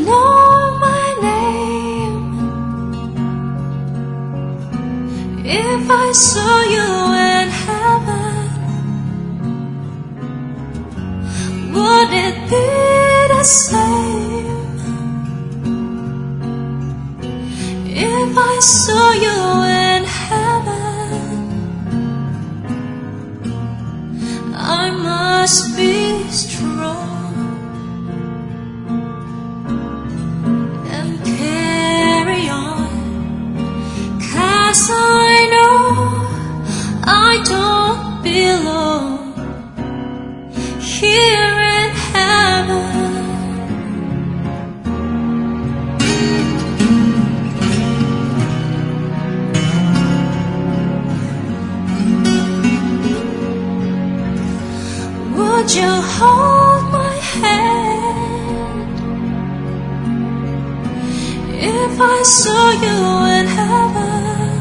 know my name? If I saw you in heaven, would it be the same? If I saw you in heaven, I must be strong and carry on, 'cause I know I don't belong here in heaven. Would you hold my hand if I saw you in heaven?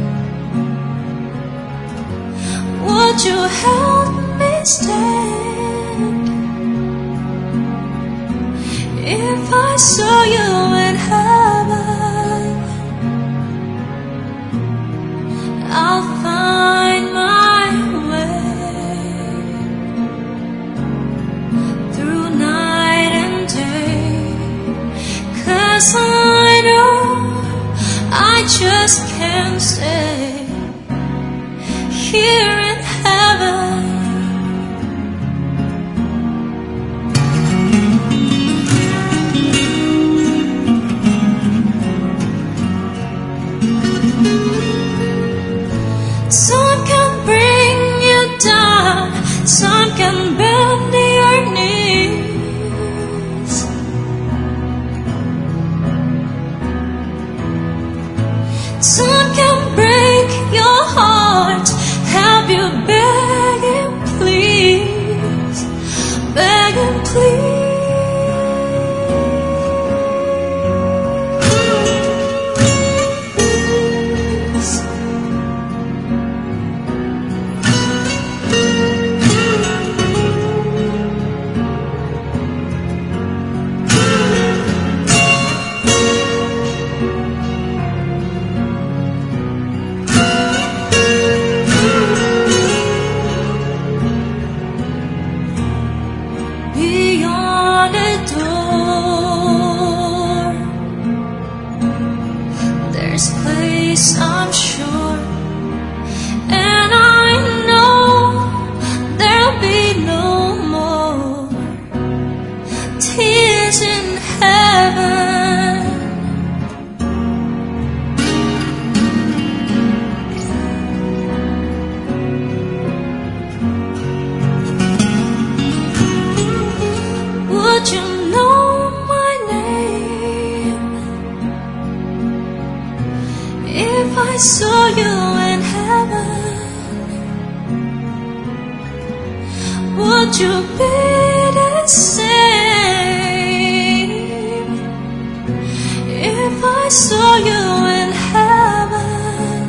Would you help me stand if I saw you in heaven? I'll find my way through night and day, 'cause I know I just can't stay here in heaven. Some can bring you down, some can bend your knees. Some can break your heart, have you beg and please, beg and please. Beyond the door, there's place I'm sure, and I know there'll be no more tears in heaven. Would you know my name if I saw you in heaven? Would you be the same if I saw you in heaven?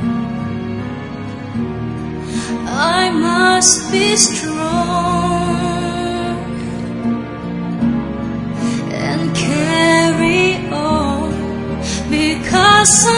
I must be strong and carry on, because